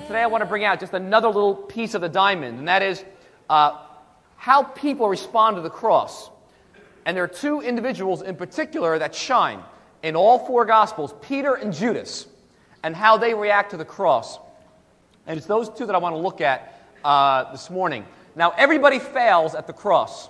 today I want to bring out just another little piece of the diamond, and that is how people respond to the cross. And there are two individuals in particular that shine in all four Gospels, Peter and Judas, and how they react to the cross. And it's those two that I want to look at this morning. Now, everybody fails at the cross.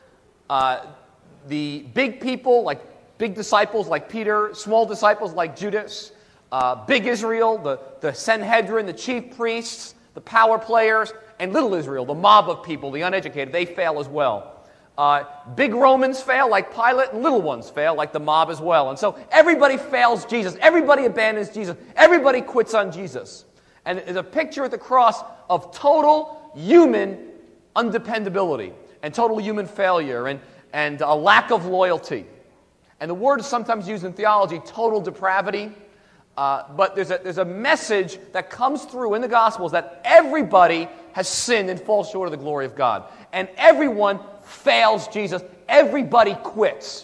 The big people, like big disciples like Peter, small disciples like Judas, big Israel, the Sanhedrin, the chief priests, the power players, and little Israel, the mob of people, the uneducated, they fail as well. Big Romans fail like Pilate, and little ones fail like the mob as well. And so everybody fails Jesus. Everybody abandons Jesus. Everybody quits on Jesus. And it's a picture at the cross of total human undependability and total human failure and a lack of loyalty. And the word is sometimes used in theology, total depravity. But there's a message that comes through in the Gospels that everybody has sinned and falls short of the glory of God. And everyone fails Jesus. Everybody quits.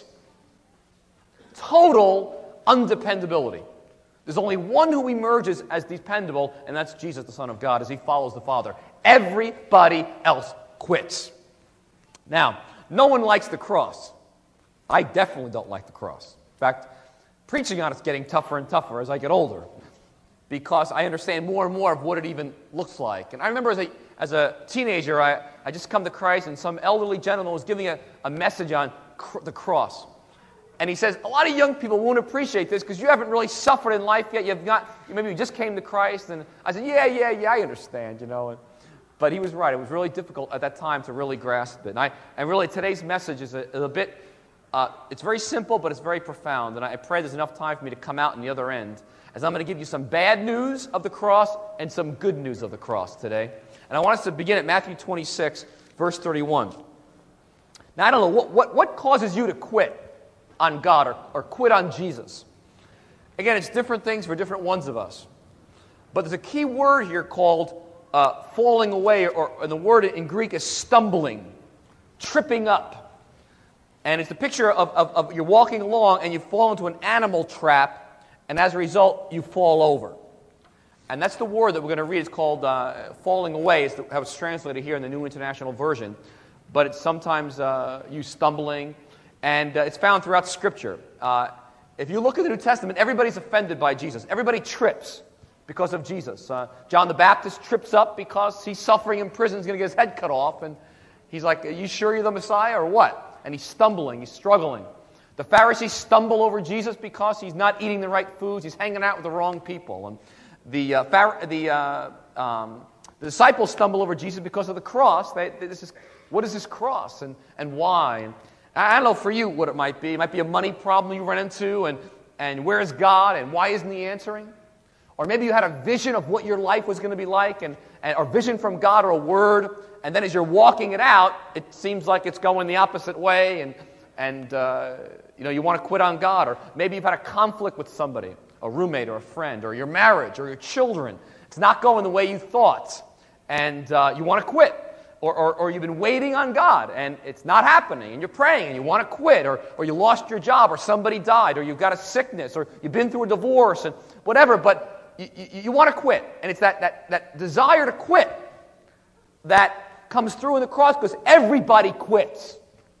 Total undependability. There's only one who emerges as dependable, and that's Jesus, the Son of God, as he follows the Father. Everybody else quits. Now, no one likes the cross. I definitely don't like the cross. In fact, preaching on it's getting tougher and tougher as I get older, because I understand more and more of what it even looks like. And I remember as a teenager, I just come to Christ, and some elderly gentleman was giving a message on the cross. And he says, a lot of young people won't appreciate this because you haven't really suffered in life yet. Maybe you just came to Christ. And I said, yeah, I understand, But he was right. It was really difficult at that time to really grasp it. And really today's message is a bit, it's very simple, but it's very profound. And I pray there's enough time for me to come out on the other end, as I'm going to give you some bad news of the cross and some good news of the cross today. And I want us to begin at Matthew 26, verse 31. Now, I don't know, what causes you to quit on God or quit on Jesus? Again, it's different things for different ones of us. But there's a key word here called falling away, and the word in Greek is stumbling, tripping up. And it's the picture of you're walking along and you fall into an animal trap, and as a result, you fall over. And that's the word that we're going to read. It's called falling away. It's how it's translated here in the New International Version. But it's sometimes used stumbling. And it's found throughout Scripture. If you look at the New Testament, everybody's offended by Jesus. Everybody trips because of Jesus. John the Baptist trips up because he's suffering in prison. He's going to get his head cut off. And he's like, are you sure you're the Messiah or what? And he's stumbling. He's struggling. The Pharisees stumble over Jesus because he's not eating the right foods. He's hanging out with the wrong people. And the disciples stumble over Jesus because of the cross. What is this cross and why? And I don't know for you what it might be. It might be a money problem you run into, and where is God, and why isn't he answering? Or maybe you had a vision of what your life was going to be like, or vision from God or a word, and then as you're walking it out, it seems like it's going the opposite way, and you want to quit on God. Or maybe you've had a conflict with somebody, a roommate or a friend, or your marriage or your children. It's not going the way you thought, and you want to quit. Or you've been waiting on God, and it's not happening, and you're praying, and you want to quit, or you lost your job, or somebody died, or you've got a sickness, or you've been through a divorce, and whatever, but you want to quit. And it's that desire to quit that comes through in the cross, because everybody quits.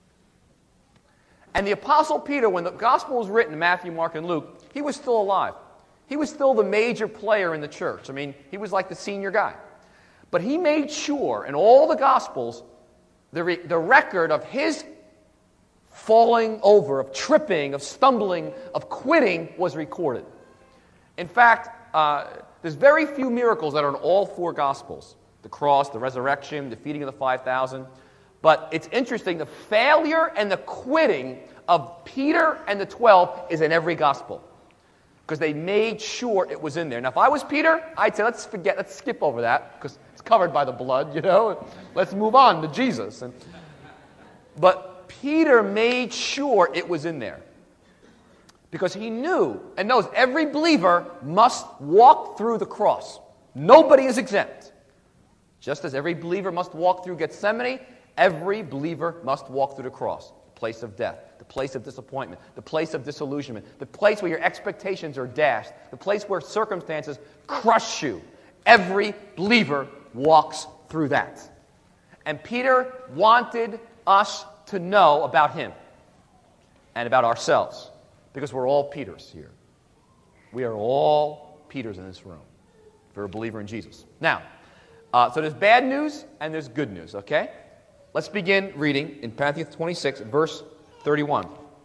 And the Apostle Peter, when the gospel was written, Matthew, Mark, and Luke, he was still alive. He was still the major player in the church. I mean, he was like the senior guy. But he made sure in all the Gospels, the record of his falling over, of tripping, of stumbling, of quitting was recorded. In fact, there's very few miracles that are in all four Gospels. The cross, the resurrection, the feeding of the 5,000. But it's interesting, the failure and the quitting of Peter and the 12 is in every Gospel. Because they made sure it was in there. Now, if I was Peter, I'd say, let's skip over that, because it's covered by the blood, Let's move on to Jesus. But Peter made sure it was in there. Because he knew and knows every believer must walk through the cross. Nobody is exempt. Just as every believer must walk through Gethsemane, every believer must walk through the cross. The place of death, the place of disappointment, the place of disillusionment, the place where your expectations are dashed, the place where circumstances crush you. Every believer walks through that. And Peter wanted us to know about him and about ourselves, because we're all Peters here. We are all Peters in this room if you're a believer in Jesus. Now, so there's bad news and there's good news, okay? Let's begin reading in Matthew 26, verse 31.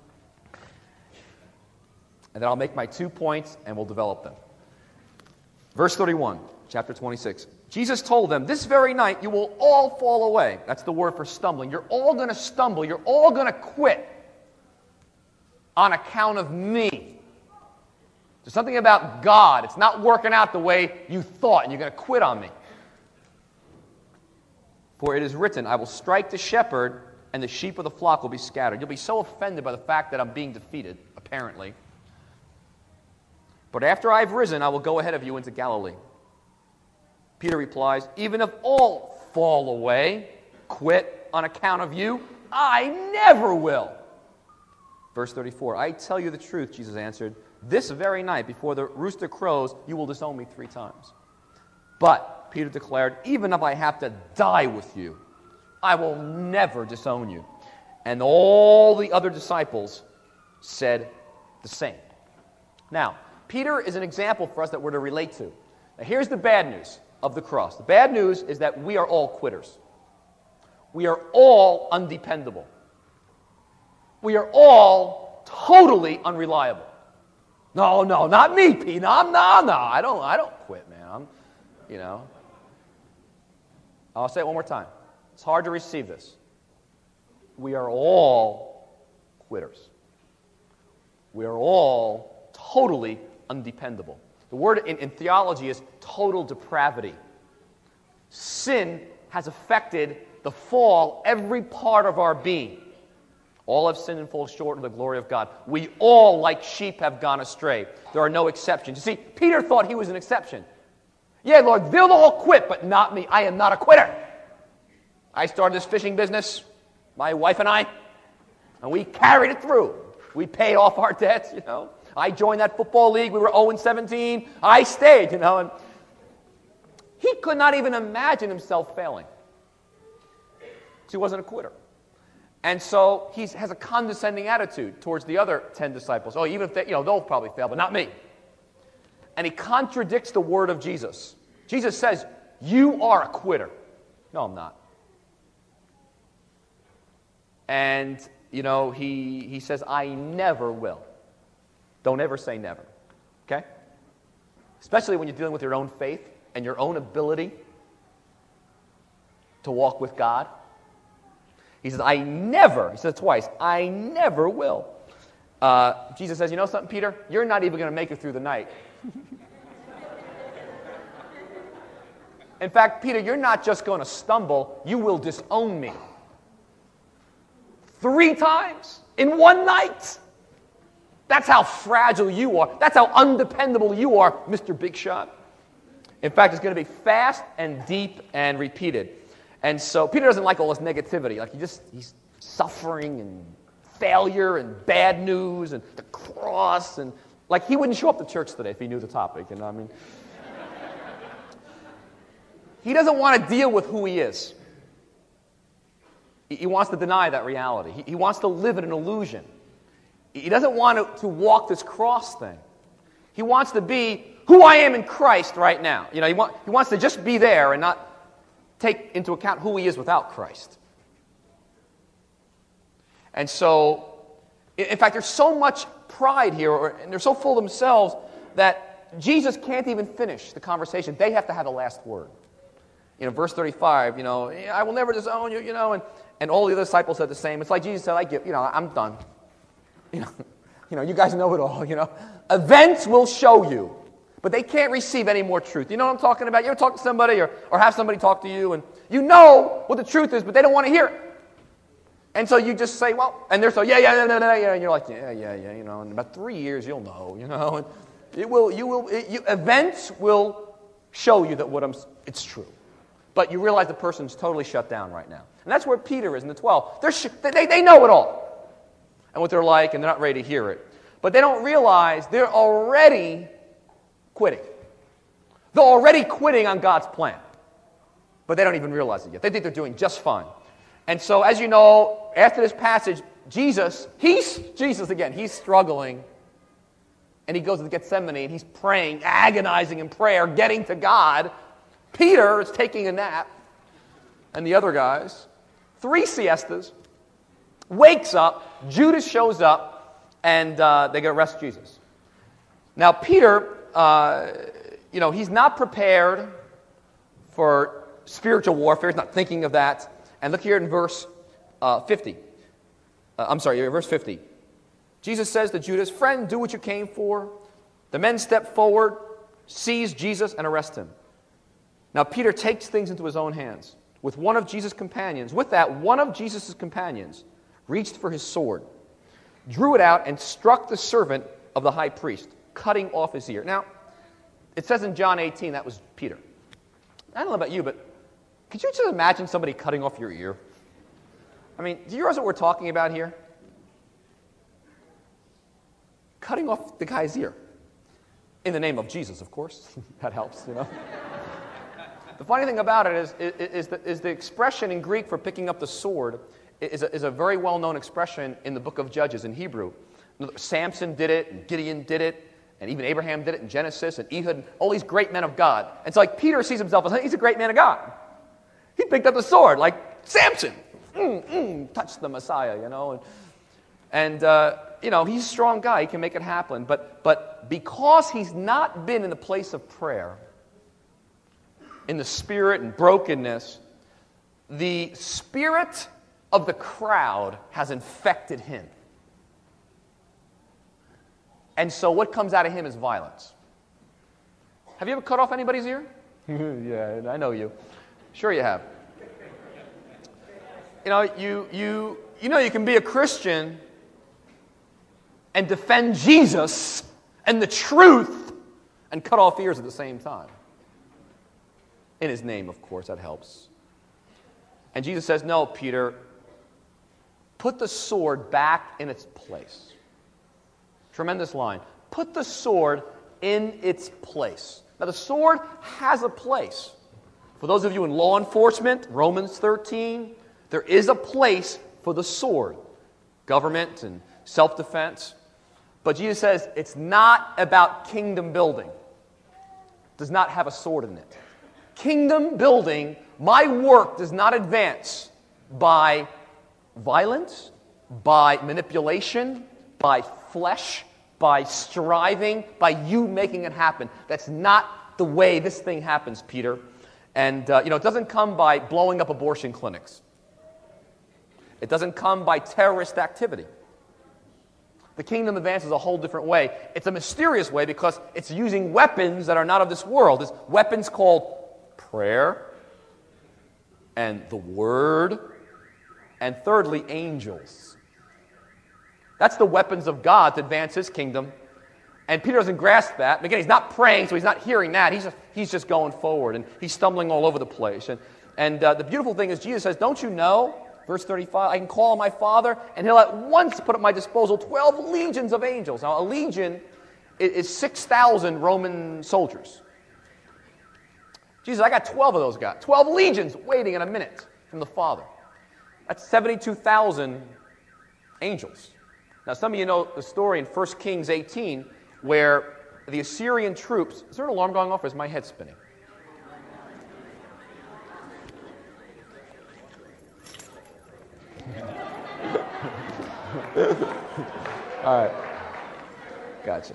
And then I'll make my 2 points and we'll develop them. Verse 31, chapter 26. Jesus told them, "This very night you will all fall away." That's the word for stumbling. You're all going to stumble. You're all going to quit on account of me. There's something about God. It's not working out the way you thought, and you're going to quit on me. For it is written, "I will strike the shepherd, and the sheep of the flock will be scattered." You'll be so offended by the fact that I'm being defeated, apparently. "But after I've risen, I will go ahead of you into Galilee." Peter replies, "Even if all fall away, quit on account of you, I never will." Verse 34, "I tell you the truth," Jesus answered, "this very night before the rooster crows, you will disown me 3 times. But Peter declared, "Even if I have to die with you, I will never disown you." And all the other disciples said the same. Now, Peter is an example for us that we're to relate to. Now, here's the bad news of the cross. The bad news is that we are all quitters. We are all undependable. We are all totally unreliable. No, not me, Pete. No, I don't quit, man. I'll say it one more time. It's hard to receive this. We are all quitters. We are all totally undependable. The word in theology is total depravity. Sin has affected the fall, every part of our being. All have sinned and fall short of the glory of God. We all, like sheep, have gone astray. There are no exceptions. You see, Peter thought he was an exception. Yeah, Lord, they'll all quit, but not me. I am not a quitter. I started this fishing business, my wife and I, and we carried it through. We paid off our debts, I joined that football league. We were 0-17. I stayed, and he could not even imagine himself failing. He wasn't a quitter. And so he has a condescending attitude towards the other 10 disciples. Oh, even if they, they'll probably fail, but not me. And he contradicts the word of Jesus. Jesus says, "You are a quitter." No, I'm not. And, he says, "I never will." Don't ever say never, okay? Especially when you're dealing with your own faith and your own ability to walk with God. He says, "I never," he says it twice, "I never will." Jesus says, "You know something, Peter? You're not even going to make it through the night." In fact, Peter, you're not just going to stumble, you will disown me. 3 times in one night. That's how fragile you are. That's how undependable you are, Mr. Big Shot. In fact, it's going to be fast and deep and repeated. And so Peter doesn't like all this negativity. Like he's suffering and failure and bad news and the cross. And like he wouldn't show up to church today if he knew the topic. He doesn't want to deal with who he is. He wants to deny that reality. He wants to live in an illusion. He doesn't want to walk this cross thing. He wants to be who I am in Christ right now. He wants to just be there and not take into account who he is without Christ. And so, in fact, there's so much pride here, and they're so full of themselves that Jesus can't even finish the conversation. They have to have the last word. Verse 35, "I will never disown you, and all the other disciples said the same. It's like Jesus said, I'm done. You guys know it all, Events will show you, but they can't receive any more truth. You know what I'm talking about? You ever talk to somebody or have somebody talk to you, and you know what the truth is, but they don't want to hear it. And so you just say, well, and they're so, yeah, and you're like, yeah, in about 3 years you'll know, and events will show you that it's true. But you realize the person's totally shut down right now. And that's where Peter is in the 12. They know it all. And what they're like, and they're not ready to hear it. But they don't realize they're already quitting. They're already quitting on God's plan. But they don't even realize it yet. They think they're doing just fine. And so, as you know, after this passage, Jesus again, he's struggling. And he goes to Gethsemane, and he's praying, agonizing in prayer, getting to God. Peter is taking a nap. And the other guys, 3 siestas, wakes up, Judas shows up, and they go arrest Jesus. Now, Peter, he's not prepared for spiritual warfare. He's not thinking of that. And look here in verse 50. Verse 50. Jesus says to Judas, "Friend, do what you came for." The men step forward, seize Jesus, and arrest him. Now, Peter takes things into his own hands. With one of Jesus' companions, reached for his sword, drew it out, and struck the servant of the high priest, cutting off his ear. Now, it says in John 18 that was Peter. I don't know about you, but could you just imagine somebody cutting off your ear? I mean, do you realize what we're talking about here? Cutting off the guy's ear. In the name of Jesus, of course. That helps, The funny thing about it is the expression in Greek for picking up the sword is a very well-known expression in the book of Judges in Hebrew. Samson did it, and Gideon did it, and even Abraham did it in Genesis, and Ehud, all these great men of God. And it's like Peter sees himself as he's a great man of God. He picked up the sword like Samson. Touched the Messiah, And he's a strong guy. He can make it happen. But because he's not been in the place of prayer, in the spirit and brokenness, the spirit of the crowd has infected him. And so what comes out of him is violence. Have you ever cut off anybody's ear? Yeah, I know you. Sure you have. You can be a Christian and defend Jesus and the truth and cut off ears at the same time. In his name, of course, that helps. And Jesus says, "No, Peter, put the sword back in its place." Tremendous line. Put the sword in its place. Now, the sword has a place. For those of you in law enforcement, Romans 13, there is a place for the sword. Government and self-defense. But Jesus says it's not about kingdom building. It does not have a sword in it. Kingdom building, my work does not advance by violence, by manipulation, by flesh, by striving, by you making it happen. That's not the way this thing happens, Peter. And, it doesn't come by blowing up abortion clinics. It doesn't come by terrorist activity. The kingdom advances a whole different way. It's a mysterious way because it's using weapons that are not of this world. It's weapons called prayer and the Word, and thirdly, angels. That's the weapons of God to advance His kingdom. And Peter doesn't grasp that. And again, he's not praying, so he's not hearing that. He's just going forward, and he's stumbling all over the place. And the beautiful thing is Jesus says, "Don't you know," verse 35, "I can call on my Father, and He'll at once put at my disposal 12 legions of angels." Now, a legion is 6,000 Roman soldiers. Jesus, I got 12 of those guys. 12 legions waiting in a minute from the Father. That's 72,000 angels. Now, some of you know the story in 1 Kings 18 where the Assyrian troops... Is there an alarm going off or is my head spinning? All right. Gotcha.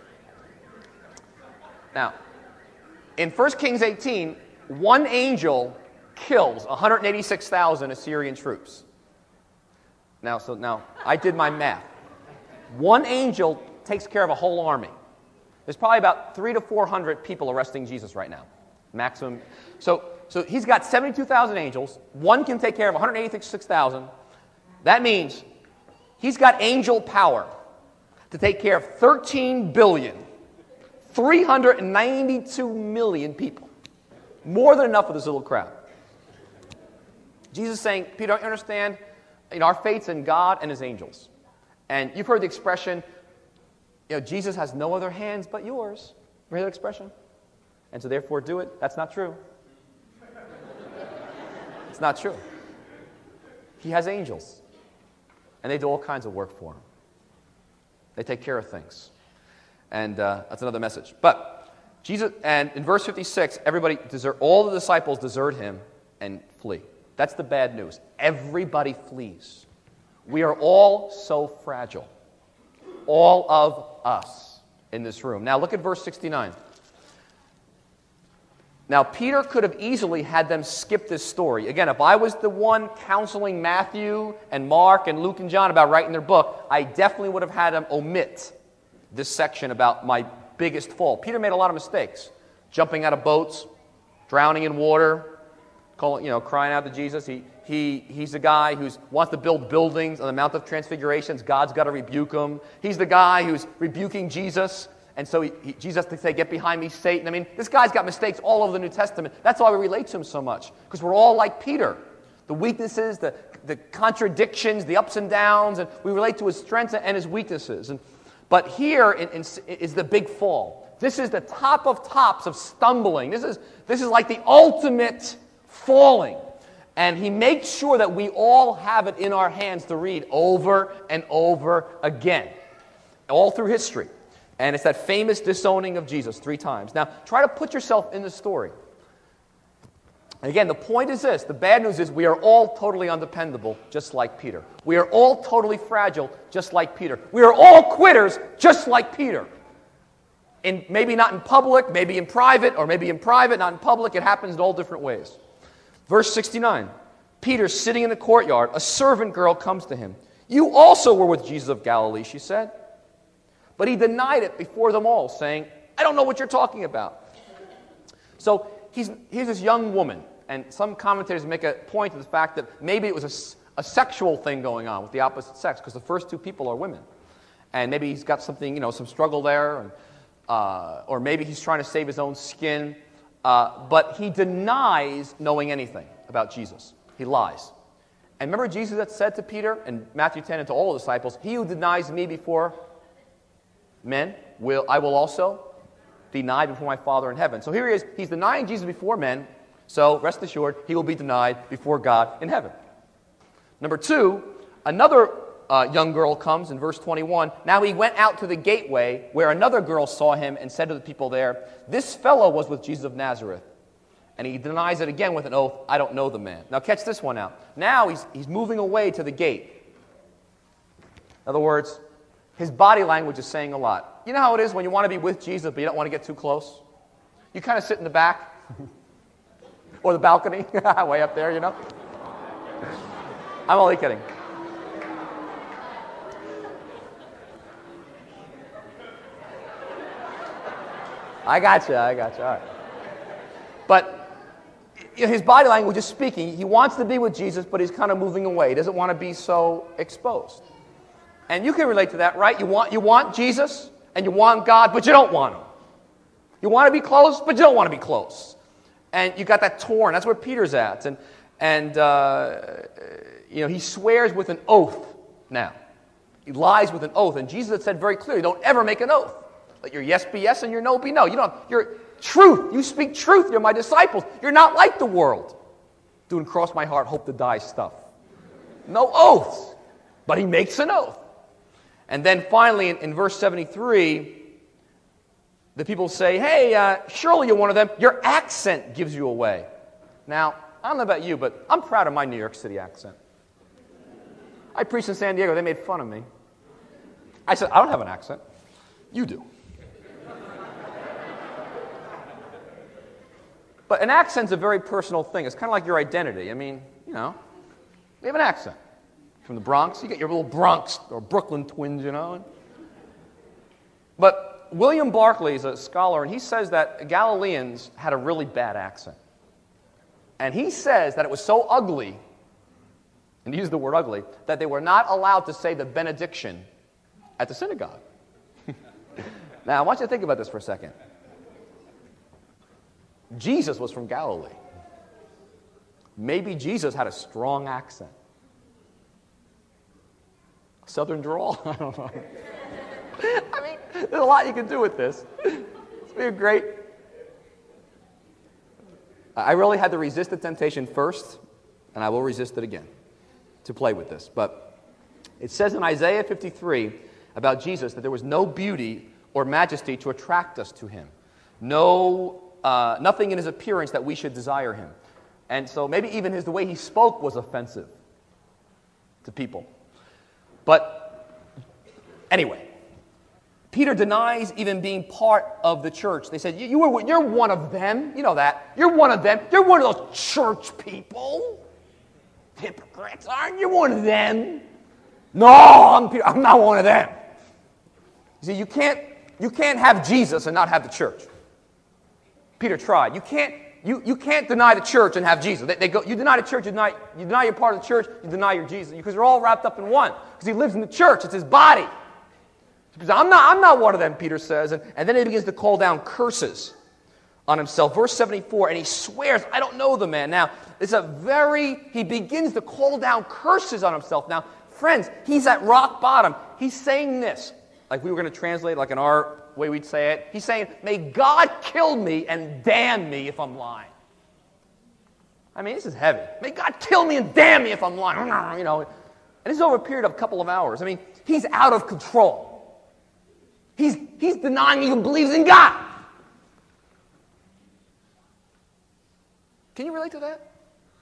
Now, in 1 Kings 18, one angel kills 186,000 Assyrian troops. Now, I did my math. One angel takes care of a whole army. There's probably about 300 to 400 people arresting Jesus right now, maximum. So he's got 72,000 angels. One can take care of 186,000. That means he's got angel power to take care of 13,392,000,000 people. More than enough for this little crowd. Jesus is saying, Peter, don't you understand? Our faith's in God and His angels. And you've heard the expression, Jesus has no other hands but yours. You heard that expression? and so therefore do it. That's not true. It's not true. He has angels, and they do all kinds of work for him. They take care of things. And that's another message. But Jesus, and in verse 56, all the disciples desert him and flee. That's the bad news. Everybody flees. We are all so fragile. All of us in this room. Now look at verse 69. Now Peter could have easily had them skip this story. Again, if I was the one counseling Matthew and Mark and Luke and John about writing their book, I definitely would have had them omit this section about my biggest fall. Peter made a lot of mistakes. Jumping out of boats, drowning in water, crying out to Jesus. He's the guy who wants to build buildings on the Mount of Transfigurations. God's got to rebuke him. He's the guy who's rebuking Jesus. And so Jesus has to say, "Get behind me, Satan." I mean, this guy's got mistakes all over the New Testament. That's why we relate to him so much. Because we're all like Peter. The weaknesses, the contradictions, the ups and downs. And we relate to his strengths and his weaknesses. But here is the big fall. This is the top of tops of stumbling. This is like the ultimate falling. And he makes sure that we all have it in our hands to read over and over again. All through history. And it's that famous disowning of Jesus 3 times. Now, try to put yourself in the story. And again, the point is this. The bad news is we are all totally undependable, just like Peter. We are all totally fragile, just like Peter. We are all quitters, just like Peter. Maybe not in public, maybe in private, or maybe in private, not in public. It happens in all different ways. Verse 69. Peter, sitting in the courtyard, a servant girl comes to him. "You also were with Jesus of Galilee," she said. But he denied it before them all, saying, "I don't know what you're talking about." So here's this young woman, and some commentators make a point to the fact that maybe it was a sexual thing going on with the opposite sex, because the first 2 people are women. And maybe he's got something, some struggle there, or maybe he's trying to save his own skin. But he denies knowing anything about Jesus. He lies. And remember Jesus that said to Peter in Matthew 10 and to all the disciples, "He who denies me before men, I will also deny before my Father in heaven." So here he is. He's denying Jesus before men. So rest assured, he will be denied before God in heaven. Number 2, another young girl comes in verse 21. "Now he went out to the gateway where another girl saw him and said to the people there, 'This fellow was with Jesus of Nazareth.' And he denies it again with an oath, 'I don't know the man.'" Now catch this one out. Now he's moving away to the gate. In other words, his body language is saying a lot. You know how it is when you want to be with Jesus, but you don't want to get too close? You kind of sit in the back or the balcony, way up there, I'm only kidding. I got you. All right. But his body language is speaking. He wants to be with Jesus, but he's kind of moving away. He doesn't want to be so exposed. And you can relate to that, right? You want Jesus, and you want God, but you don't want him. You want to be close, but you don't want to be close. And you got that torn. That's where Peter's at. And he swears with an oath now. He lies with an oath. And Jesus had said very clearly, don't ever make an oath. Let your yes be yes and your no be no. You're truth. You speak truth. You're my disciples. You're not like the world. Doing cross my heart, hope to die stuff. No oaths. But he makes an oath. And then finally, in verse 73, the people say, "Hey, surely you're one of them. Your accent gives you away." Now, I don't know about you, but I'm proud of my New York City accent. I preached in San Diego. They made fun of me. I said, "I don't have an accent. You do." But an accent's a very personal thing. It's kind of like your identity. I mean, we have an accent. From the Bronx, you get your little Bronx or Brooklyn twins, But William Barclay is a scholar, and he says that Galileans had a really bad accent. And he says that it was so ugly, and he used the word ugly, that they were not allowed to say the benediction at the synagogue. Now, I want you to think about this for a second. Jesus was from Galilee. Maybe Jesus had a strong accent. Southern drawl? I don't know. I mean, there's a lot you can do with this. It's be a great I really had to resist the temptation first, and I will resist it again to play with this. But it says in Isaiah 53 about Jesus that there was no beauty or majesty to attract us to him. Nothing in his appearance that we should desire him. And so maybe even the way he spoke was offensive to people. But anyway, Peter denies even being part of the church. They said, you're one of them. You know that. You're one of them. You're one of those church people. Hypocrites, aren't you one of them? No, I'm not one of them. You see, you can't have Jesus and not have the church. Peter tried. You can't deny the church and have Jesus. You deny the church, you deny you're part of the church, you deny you're Jesus, because they're all wrapped up in one. Because he lives in the church, it's his body. Because I'm not one of them, Peter says, and then he begins to call down curses on himself. Verse 74, and he swears, I don't know the man. Now, he begins to call down curses on himself. Now, friends, he's at rock bottom. He's saying this, like we were going to translate, like in our way we'd say it. He's saying, may God kill me and damn me if I'm lying. I mean, this is heavy. May God kill me and damn me if I'm lying. You know, and this is over a period of a couple of hours. I mean, he's out of control. He's denying he even believes in God. Can you relate to that?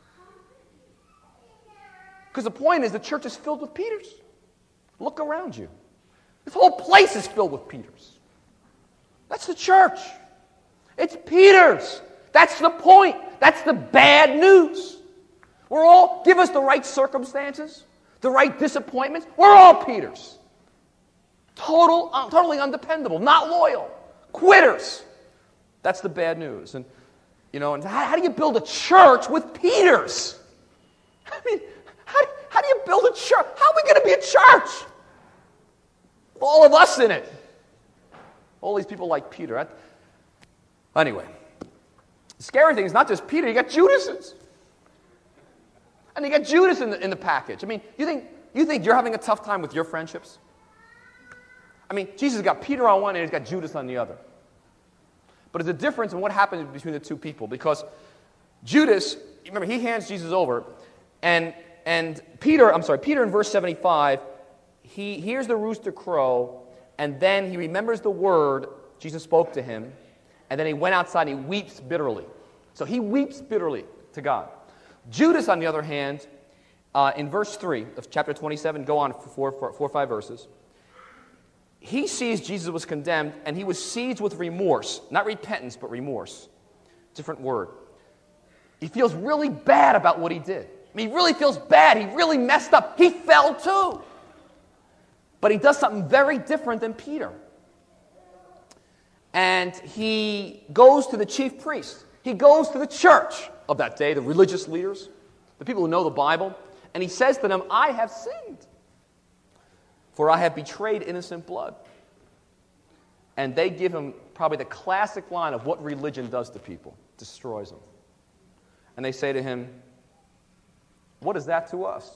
Because the point is the church is filled with Peters. Look around you. This whole place is filled with Peters. That's the church. It's Peters. That's the point. That's the bad news. Give us the right circumstances, the right disappointments. We're all Peters. Totally undependable, not loyal, quitters. That's the bad news. And and how do you build a church with Peters? I mean, how do you build a church? How are we going to be a church? All of us in it. All these people like Peter. Anyway, the scary thing is not just Peter, you got Judas's. And you got Judas in the package. I mean, you think you're having a tough time with your friendships? I mean, Jesus has got Peter on one and he's got Judas on the other. But there's a difference in what happened between the two people, because Judas, remember, he hands Jesus over, and Peter in verse 75, he hears the rooster crow, and then he remembers the word Jesus spoke to him, and then he went outside and he weeps bitterly. So he weeps bitterly to God. Judas, on the other hand, in verse 3 of chapter 27, go on for 4 or 5 verses, he sees Jesus was condemned, and he was seized with remorse. Not repentance, but remorse. Different word. He feels really bad about what he did. I mean, he really feels bad. He really messed up. He fell too. But he does something very different than Peter. And he goes to the chief priests. He goes to the church of that day, the religious leaders, the people who know the Bible, and he says to them, I have sinned, for I have betrayed innocent blood. And they give him probably the classic line of what religion does to people. Destroys them. And they say to him, what is that to us?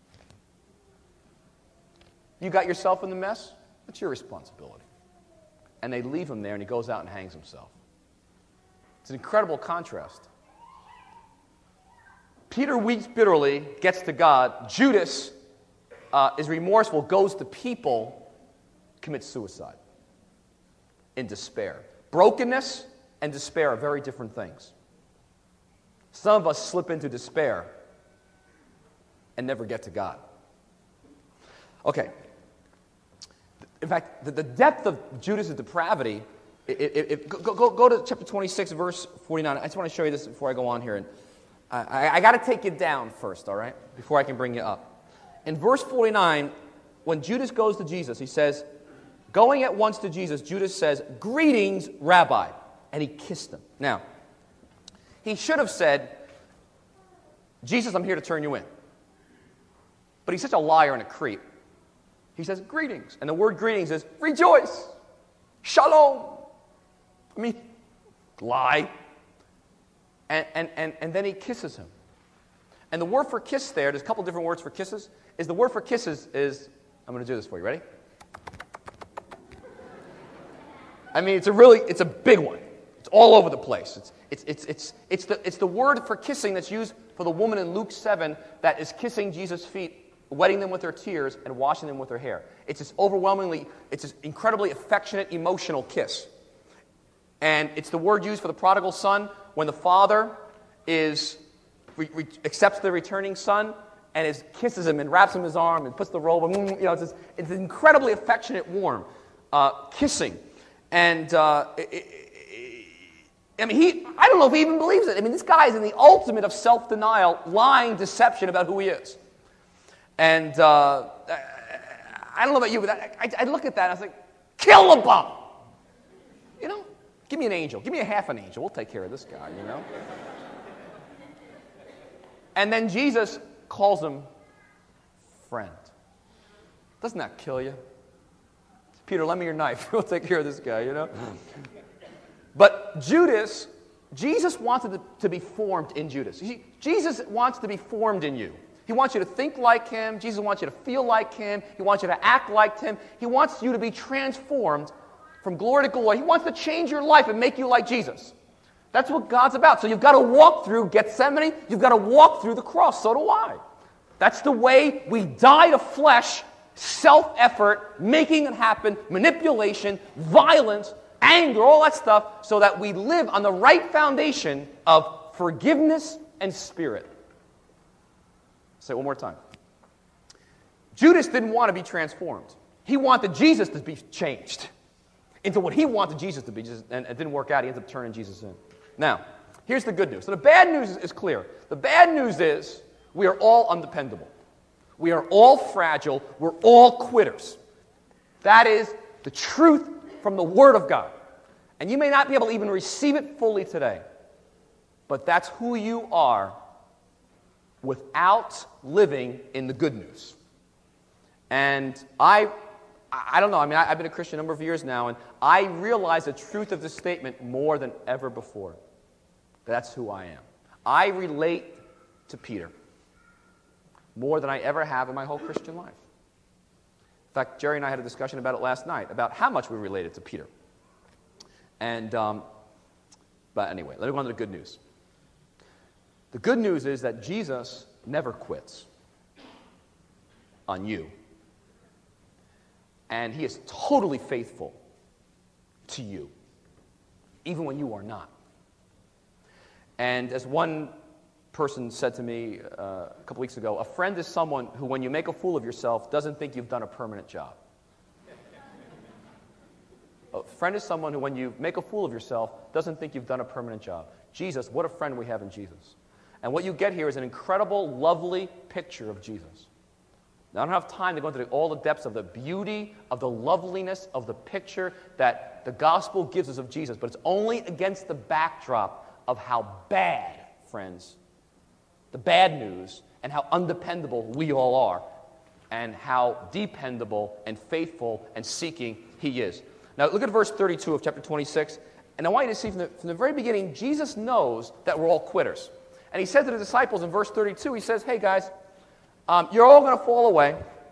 You got yourself in the mess? That's your responsibility. And they leave him there, and he goes out and hangs himself. It's an incredible contrast. Peter weeps bitterly, gets to God. Judas is remorseful, goes to people, commits suicide in despair. Brokenness and despair are very different things. Some of us slip into despair and never get to God. Okay. In fact, the depth of Judas' depravity, go to chapter 26, verse 49. I just want to show you this before I go on here. And I got to take you down first, all right, before I can bring you up. In verse 49, when Judas goes to Jesus, he says, going at once to Jesus, Judas says, greetings, Rabbi. And he kissed him. Now, he should have said, Jesus, I'm here to turn you in. But he's such a liar and a creep. He says, greetings. And the word greetings is rejoice. Shalom. I mean, lie. And then he kisses him. And the word for kiss there's a couple different words for kisses, the word for kisses is, I'm going to do this for you, ready? I mean, it's a big one. It's all over the place. It's the word for kissing that's used for the woman in Luke 7 that is kissing Jesus' feet, wetting them with her tears and washing them with her hair. It's this incredibly affectionate, emotional kiss. And it's the word used for the prodigal son when the father accepts the returning son and kisses him and wraps him in his arm and puts the robe on. It's incredibly affectionate, warm kissing. And I don't know if he even believes it. I mean, this guy is in the ultimate of self-denial, lying, deception about who he is. And I don't know about you, but I look at that and I was like, kill the bum! Give me an angel. Give me a half an angel. We'll take care of this guy, And then Jesus calls him friend. Doesn't that kill you? Peter, lend me your knife. We'll take care of this guy, But Jesus wanted to be formed in Judas. Jesus wants to be formed in you. He wants you to think like him. Jesus wants you to feel like him. He wants you to act like him. He wants you to be transformed from glory to glory. He wants to change your life and make you like Jesus. That's what God's about. So you've got to walk through Gethsemane. You've got to walk through the cross. So do I. That's the way we die to flesh, self-effort, making it happen, manipulation, violence, anger, all that stuff, so that we live on the right foundation of forgiveness and spirit. Say it one more time. Judas didn't want to be transformed. He wanted Jesus to be changed into what he wanted Jesus to be, and it didn't work out. He ends up turning Jesus in. Now, here's the good news. So the bad news is clear. The bad news is we are all undependable. We are all fragile. We're all quitters. That is the truth from the Word of God. And you may not be able to even receive it fully today, but that's who you are without living in the good news. And I don't know. I mean, I've been a Christian a number of years now, and I realize the truth of this statement more than ever before. That's who I am. I relate to Peter more than I ever have in my whole Christian life. In fact, Jerry and I had a discussion about it last night, about how much we related to Peter. And, but anyway, let me go on to the good news. The good news is that Jesus never quits on you. And he is totally faithful to you, even when you are not. And as one person said to me a couple weeks ago, a friend is someone who, when you make a fool of yourself, doesn't think you've done a permanent job. A friend is someone who, when you make a fool of yourself, doesn't think you've done a permanent job. Jesus, what a friend we have in Jesus. And what you get here is an incredible, lovely picture of Jesus. Now, I don't have time to go into all the depths of the beauty, of the loveliness of the picture that the gospel gives us of Jesus, but it's only against the backdrop of how bad, friends, the bad news, and how undependable we all are, and how dependable and faithful and seeking he is. Now, look at verse 32 of chapter 26, and I want you to see from the very beginning, Jesus knows that we're all quitters. And he said to the disciples in verse 32, he says, hey guys, you're all going to fall away,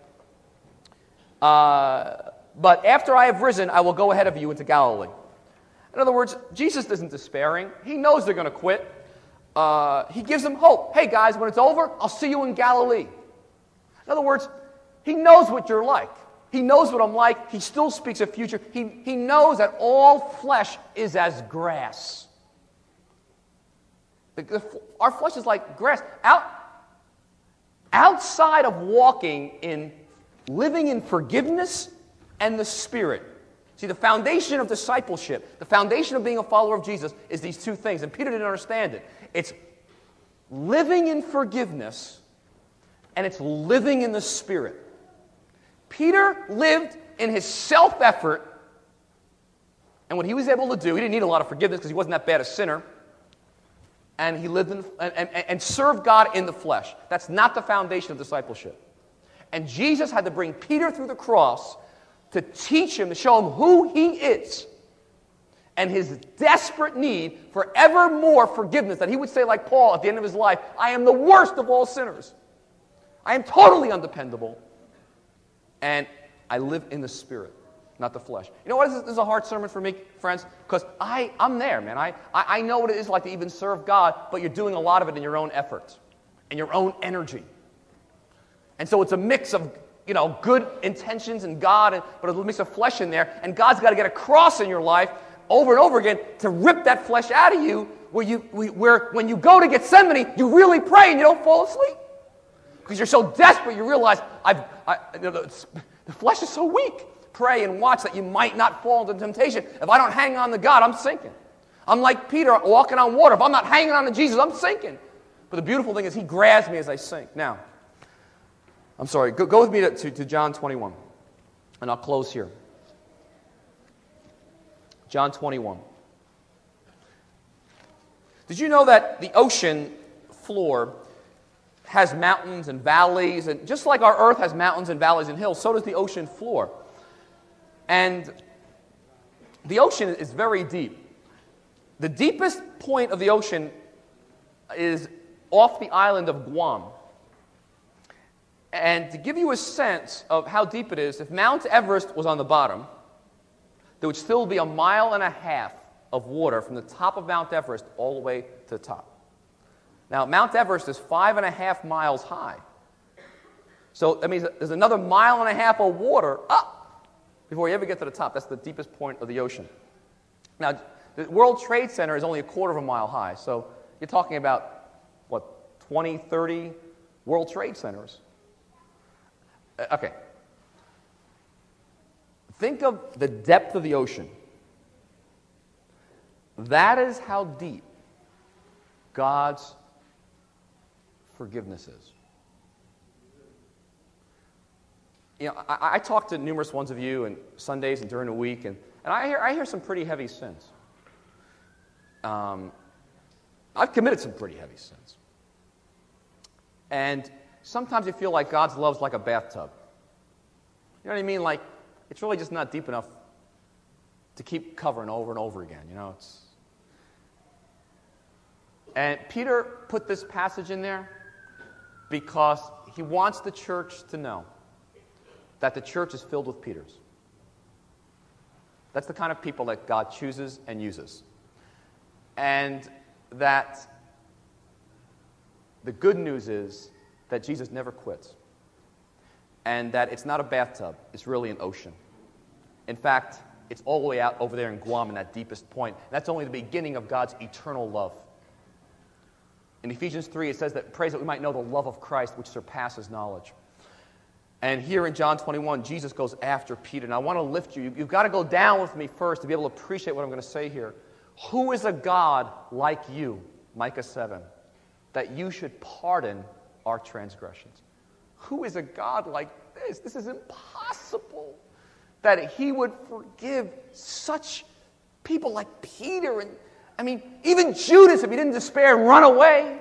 but after I have risen, I will go ahead of you into Galilee. In other words, Jesus isn't despairing. He knows they're going to quit. He gives them hope. Hey guys, when it's over, I'll see you in Galilee. In other words, he knows what you're like. He knows what I'm like. He still speaks of future. He knows that all flesh is as grass. Our flesh is like grass. Outside of walking in living in forgiveness and the Spirit. See, the foundation of discipleship, the foundation of being a follower of Jesus is these two things, and Peter didn't understand it. It's living in forgiveness, and it's living in the Spirit. Peter lived in his self-effort, and what he was able to do, he didn't need a lot of forgiveness because he wasn't that bad a sinner, and he lived and served God in the flesh. That's not the foundation of discipleship. And Jesus had to bring Peter through the cross to teach him, to show him who he is and his desperate need for ever more forgiveness, that he would say like Paul at the end of his life, I am the worst of all sinners. I am totally undependable, and I live in the Spirit. not the flesh. You know what? This is a hard sermon for me, friends, because I'm there, man. I know what it is like to even serve God, but you're doing a lot of it in your own efforts and your own energy. And so it's a mix of, good intentions and God, but a mix of flesh in there, and God's got to get a cross in your life over and over again to rip that flesh out of you, where when you go to Gethsemane, you really pray and you don't fall asleep. Because you're so desperate, you realize, the flesh is so weak. Pray and watch that you might not fall into temptation. If I don't hang on to God, I'm sinking. I'm like Peter walking on water. If I'm not hanging on to Jesus, I'm sinking. But the beautiful thing is he grabs me as I sink. Now, I'm sorry, go with me to John 21, and I'll close here. John 21. Did you know that the ocean floor has mountains and valleys, and just like our earth has mountains and valleys and hills, so does the ocean floor. And the ocean is very deep. The deepest point of the ocean is off the island of Guam. And to give you a sense of how deep it is, if Mount Everest was on the bottom, there would still be 1.5 miles of water from the top of Mount Everest all the way to the top. Now, Mount Everest is 5.5 miles high. So that means there's another 1.5 miles of water up before you ever get to the top. That's the deepest point of the ocean. Now, the World Trade Center is only 1/4 mile high, so you're talking about, 20, 30 World Trade Centers. Okay. Think of the depth of the ocean. That is how deep God's forgiveness is. I talk to numerous ones of you on Sundays and during the week, and I hear some pretty heavy sins. I've committed some pretty heavy sins. And sometimes you feel like God's love's like a bathtub. You know what I mean? Like, it's really just not deep enough to keep covering over and over again. And Peter put this passage in there because he wants the church to know that the church is filled with Peters. That's the kind of people that God chooses and uses. And that the good news is that Jesus never quits. And that it's not a bathtub, it's really an ocean. In fact, it's all the way out over there in Guam in that deepest point. That's only the beginning of God's eternal love. In Ephesians 3, it says that prays that we might know the love of Christ, which surpasses knowledge. And here in John 21, Jesus goes after Peter. And I want to lift you. You've got to go down with me first to be able to appreciate what I'm going to say here. Who is a God like you, Micah 7, that you should pardon our transgressions? Who is a God like this? This is impossible. That he would forgive such people like Peter and, even Judas, if he didn't despair and run away.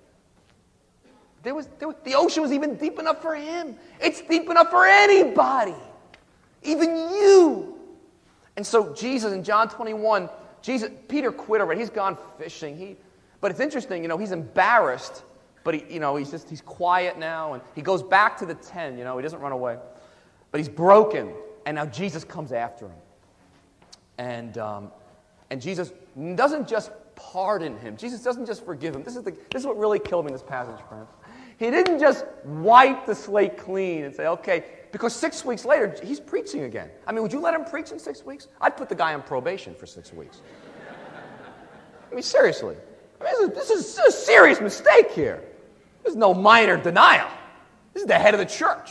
The ocean was even deep enough for him. It's deep enough for anybody, even you. And so Jesus in John 21, Peter quit already. He's gone fishing. But it's interesting, he's embarrassed, but he's quiet now, and he goes back to the tent. He doesn't run away, but he's broken, and now Jesus comes after him, and Jesus doesn't just pardon him. Jesus doesn't just forgive him. This is what really killed me in this passage, friends. He didn't just wipe the slate clean and say, okay, because 6 weeks later, he's preaching again. Would you let him preach in 6 weeks? I'd put the guy on probation for 6 weeks. Seriously. This is a serious mistake here. There's no minor denial. This is the head of the church.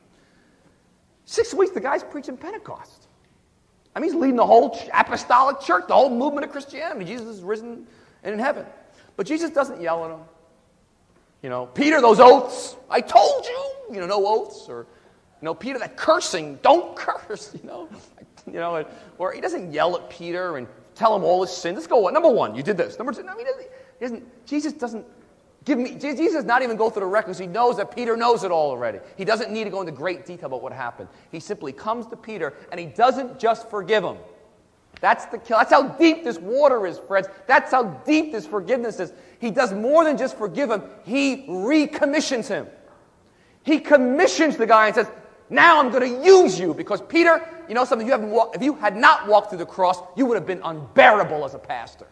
6 weeks, the guy's preaching Pentecost. He's leading the whole apostolic church, the whole movement of Christianity. Jesus is risen and in heaven. But Jesus doesn't yell at him. Peter, those oaths, I told you, no oaths. Or, Peter, that cursing, don't curse, Or he doesn't yell at Peter and tell him all his sins. Let's go, number one, you did this. Number two, Jesus doesn't Jesus not even go through the record because he knows that Peter knows it all already. He doesn't need to go into great detail about what happened. He simply comes to Peter, and he doesn't just forgive him. That's how deep this water is, friends. That's how deep this forgiveness is. He does more than just forgive him. He recommissions him. He commissions the guy and says, Now I'm going to use you because, Peter, you know something? If you had not walked through the cross, you would have been unbearable as a pastor.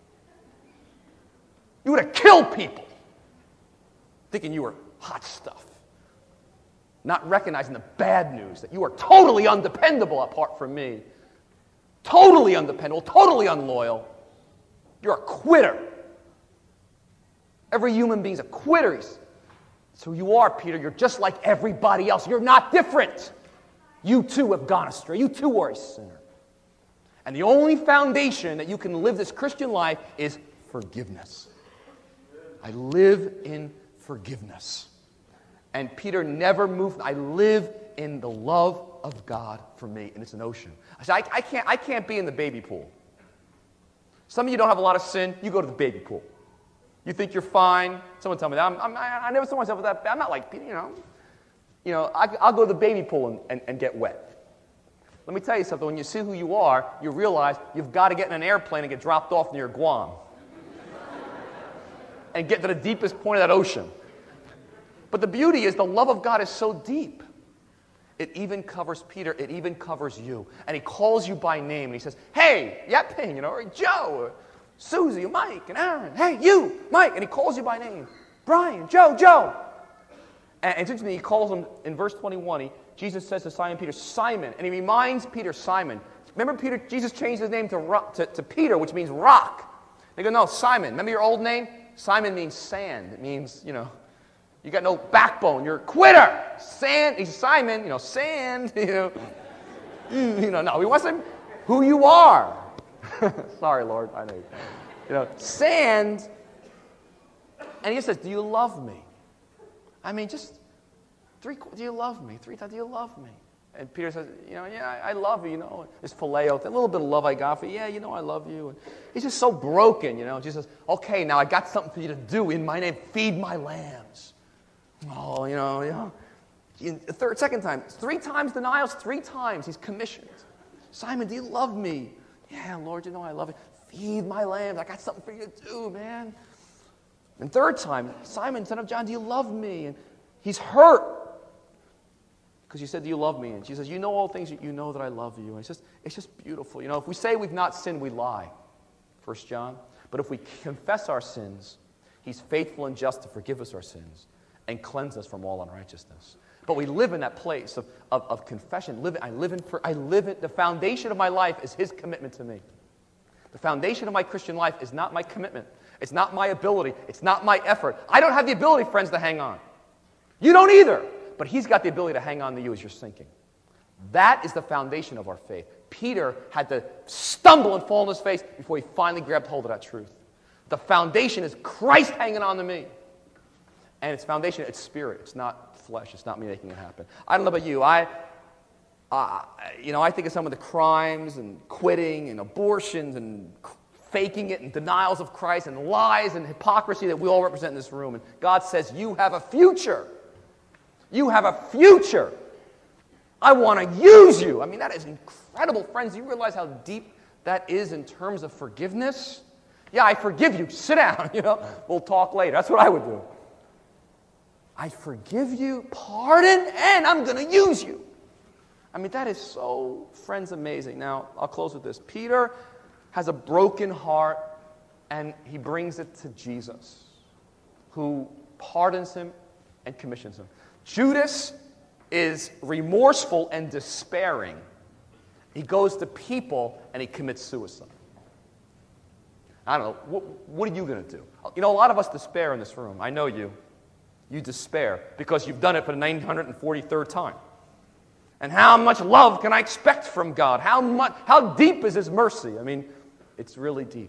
You would have killed people thinking you were hot stuff, not recognizing the bad news that you are totally undependable apart from me. Totally undependable, totally unloyal. You're a quitter. Every human being is a quitter. That's who you are, Peter. You're just like everybody else. You're not different. You too have gone astray. You too are a sinner. And the only foundation that you can live this Christian life is forgiveness. I live in forgiveness. And Peter never moved. I live in the love of God for me, and it's an ocean. I said, I can't be in the baby pool. Some of you don't have a lot of sin. You go to the baby pool. You think you're fine. Someone tell me that. I never saw myself that bad. I'm not like Peter, I'll go to the baby pool and get wet. Let me tell you something. When you see who you are, you realize you've got to get in an airplane and get dropped off near Guam and get to the deepest point of that ocean. But the beauty is the love of God is so deep. It even covers Peter. It even covers you. And he calls you by name. And he says, hey, Yeping, or Joe, or Susie, or Mike, and Aaron. Hey, you, Mike. And he calls you by name. Brian, Joe. And it's interesting, he calls him, in verse 21, Jesus says to Simon Peter, Simon. And he reminds Peter, Simon. Remember Peter, Jesus changed his name to Peter, which means rock. They go, no, Simon. Remember your old name? Simon means sand. It means, you got no backbone. You're a quitter. Sand. He's Simon. Sand. No. He wants to who you are. Sorry, Lord. I know. Sand. And he says, "Do you love me?" I mean, just do you love me? 3 times. Do you love me? And Peter says, yeah, I love you. It's phileo. That little bit of love I got for you. Yeah, I love you. And he's just so broken. Jesus says, okay, now I got something for you to do in my name. Feed my lambs. Oh, second time, 3 times denials, 3 times he's commissioned. Simon, do you love me? Yeah, Lord, I love you. Feed my lambs. I got something for you to do, man. And 3rd time, Simon, son of John, do you love me? And he's hurt because you said, do you love me? And she says, you know all things, you know that I love you. And it's just beautiful. If we say we've not sinned, we lie. 1 John. But if we confess our sins, he's faithful and just to forgive us our sins and cleanse us from all unrighteousness. But we live in that place of confession. The foundation of my life is his commitment to me. The foundation of my Christian life is not my commitment. It's not my ability. It's not my effort. I don't have the ability, friends, to hang on. You don't either. But he's got the ability to hang on to you as you're sinking. That is the foundation of our faith. Peter had to stumble and fall on his face before he finally grabbed hold of that truth. The foundation is Christ hanging on to me. And its foundation, it's spirit. It's not flesh. It's not me making it happen. I don't know about you. I think of some of the crimes and quitting and abortions and faking it and denials of Christ and lies and hypocrisy that we all represent in this room. And God says, you have a future. You have a future. I want to use you. I mean, that is incredible, friends. Do you realize how deep that is in terms of forgiveness? Yeah, I forgive you. Sit down, We'll talk later. That's what I would do. I forgive you, pardon, and I'm going to use you. I mean, that is so, friends, amazing. Now, I'll close with this. Peter has a broken heart, and he brings it to Jesus, who pardons him and commissions him. Judas is remorseful and despairing. He goes to people, and he commits suicide. I don't know. What are you going to do? A lot of us despair in this room. I know you. You despair because you've done it for the 943rd time. And how much love can I expect from God? How deep is his mercy? I mean, it's really deep.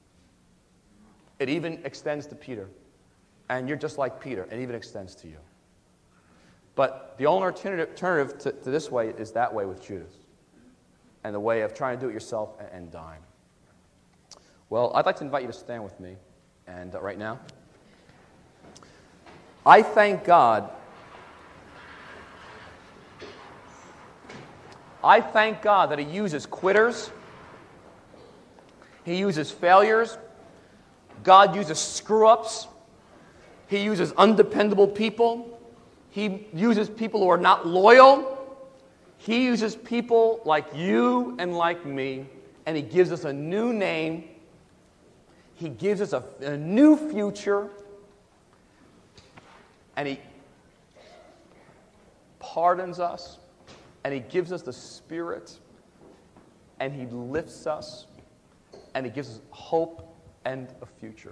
It even extends to Peter. And you're just like Peter. It even extends to you. But the only alternative to this way is that way with Judas. And the way of trying to do it yourself and dying. Well, I'd like to invite you to stand with me. And right now, I thank God. I thank God that he uses quitters. He uses failures. God uses screw-ups. He uses undependable people. He uses people who are not loyal. He uses people like you and like me, and He gives us a new name. He gives us a new future, and He pardons us, and He gives us the Spirit, and He lifts us, and He gives us hope and a future.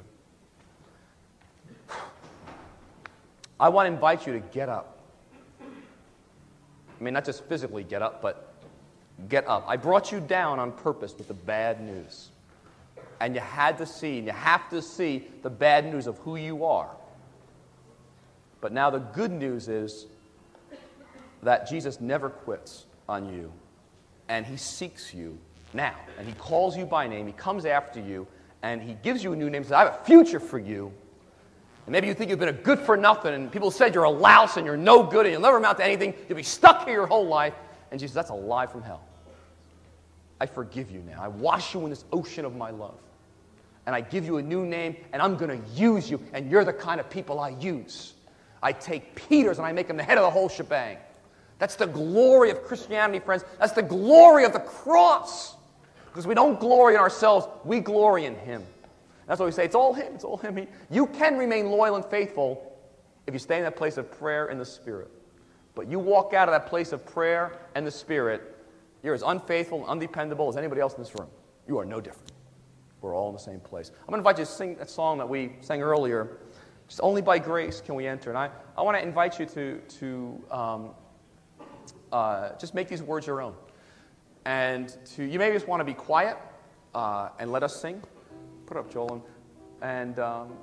I want to invite you to get up. I mean, not just physically get up, but get up. I brought you down on purpose with the bad news. And you had to see, and you have to see the bad news of who you are. But now the good news is that Jesus never quits on you. And He seeks you now. And He calls you by name. He comes after you. And He gives you a new name. He says, I have a future for you. And maybe you think you've been a good for nothing, and people said you're a louse and you're no good and you'll never amount to anything. You'll be stuck here your whole life. And Jesus, that's a lie from hell. I forgive you now. I wash you in this ocean of my love. And I give you a new name, and I'm going to use you, and you're the kind of people I use. I take Peter's and I make him the head of the whole shebang. That's the glory of Christianity, friends. That's the glory of the cross. Because we don't glory in ourselves, we glory in Him. That's why we say, it's all Him, it's all Him. You can remain loyal and faithful if you stay in that place of prayer in the Spirit. But you walk out of that place of prayer and the Spirit, you're as unfaithful and undependable as anybody else in this room. You are no different. We're all in the same place. I'm going to invite you to sing that song that we sang earlier. Just only by grace can we enter. And I want to invite you to just make these words your own. And you maybe just want to be quiet and let us sing. Put it up, Joel. And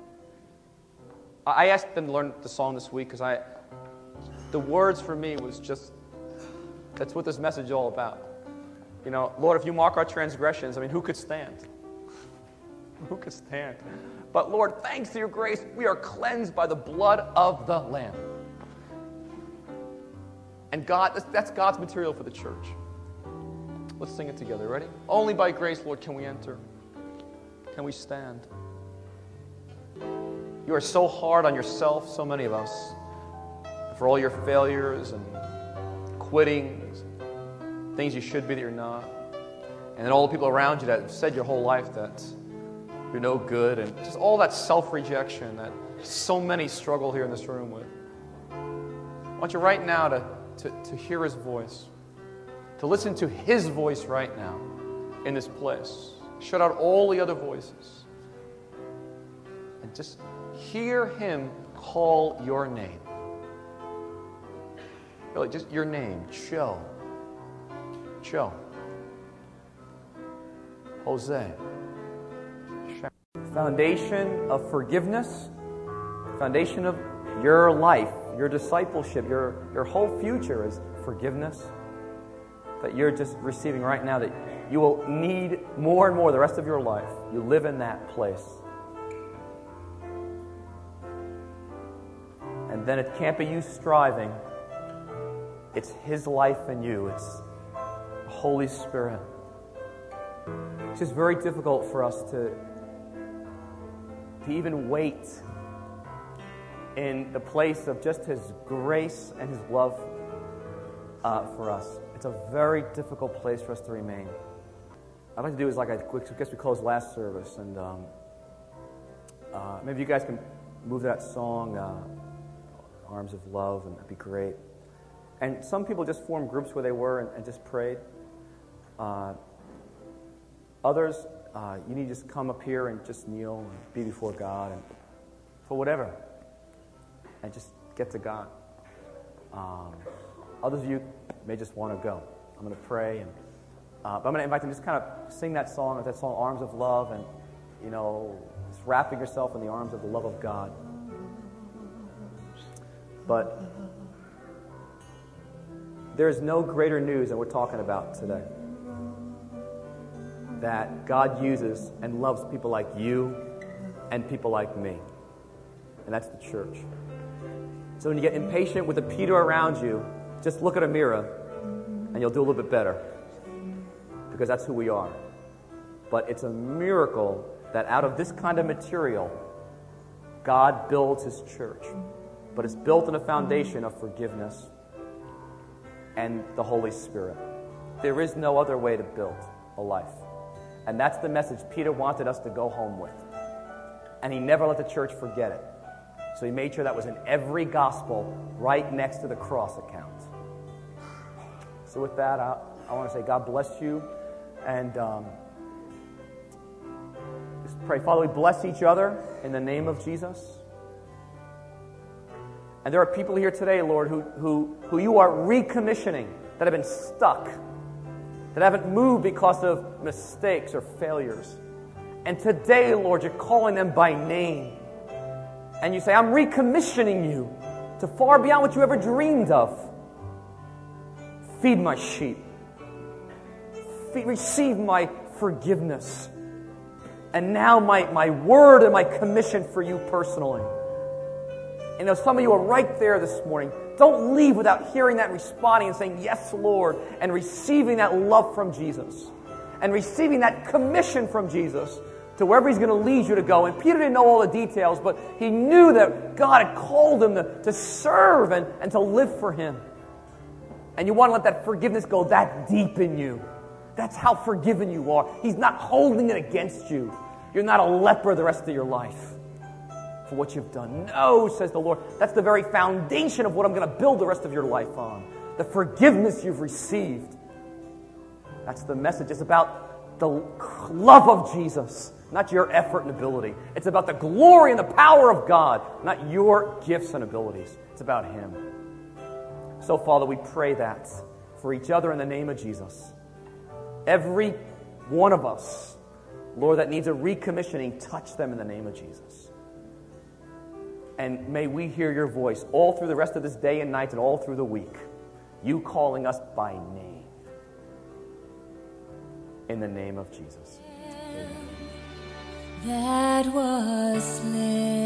I asked them to learn the song this week because the words for me was just, that's what this message is all about. You know, Lord, if you mark our transgressions, I mean, who could stand? Who could stand? But Lord, thanks to your grace, we are cleansed by the blood of the Lamb. And God, that's God's material for the church. Let's sing it together. Ready? Only by grace, Lord, can we enter. Can we stand? You are so hard on yourself, so many of us, for all your failures and quittings, things you should be that you're not, and then all the people around you that have said your whole life that you're no good, and just all that self-rejection that so many struggle here in this room with. I want you right now to hear His voice, to listen to His voice right now in this place. Shut out all the other voices. And just hear Him call your name. Really, just your name. Joe. Joe. Jose. Foundation of forgiveness. Foundation of your life, your discipleship, your whole future is forgiveness. That you're just receiving right now, that you will need more and more the rest of your life. You live in that place. And then it can't be you striving. It's His life in you. It's the Holy Spirit. It's just very difficult for us to even wait in the place of just His grace and His love for us. It's a very difficult place for us to remain. I'd like to do is I guess we closed last service, and maybe you guys can move that song, Arms of Love, and that'd be great. And some people just formed groups where they were and just prayed. Others, you need to just come up here and just kneel and be before God and for whatever, and just get to God. Others of you may just want to go. I'm going to pray, and but I'm going to invite them to just kind of sing that song, Arms of Love, and just wrapping yourself in the arms of the love of God. But there is no greater news than we're talking about today. That God uses and loves people like you and people like me. And that's the church. So when you get impatient with the Peter around you, just look at a mirror and you'll do a little bit better. Because that's who we are. But it's a miracle that out of this kind of material, God builds His church. But it's built on a foundation of forgiveness. and the Holy Spirit. There is no other way to build a life. And that's the message Peter wanted us to go home with. And he never let the church forget it. So he made sure that was in every gospel right next to the cross account. So with that, I want to say God bless you. And just pray. Father, we bless each other in the name of Jesus. And there are people here today, Lord, who you are recommissioning, that have been stuck, that haven't moved because of mistakes or failures. And today, Lord, you're calling them by name. And you say, I'm recommissioning you to far beyond what you ever dreamed of. Feed my sheep. Receive my forgiveness. And now my word and my commission for you personally. And though some of you are right there this morning, don't leave without hearing that, responding and saying, yes, Lord, and receiving that love from Jesus. And receiving that commission from Jesus to wherever He's going to lead you to go. And Peter didn't know all the details, but he knew that God had called him to serve and to live for Him. And you want to let that forgiveness go that deep in you. That's how forgiven you are. He's not holding it against you. You're not a leper the rest of your life for what you've done. No, says the Lord. That's the very foundation of what I'm going to build the rest of your life on. The forgiveness you've received. That's the message. It's about the love of Jesus, not your effort and ability. It's about the glory and the power of God, not your gifts and abilities. It's about Him. So, Father, we pray that for each other in the name of Jesus. Every one of us, Lord, that needs a recommissioning, touch them in the name of Jesus. And may we hear your voice all through the rest of this day and night and all through the week. You calling us by name. In the name of Jesus. Amen. That was slain.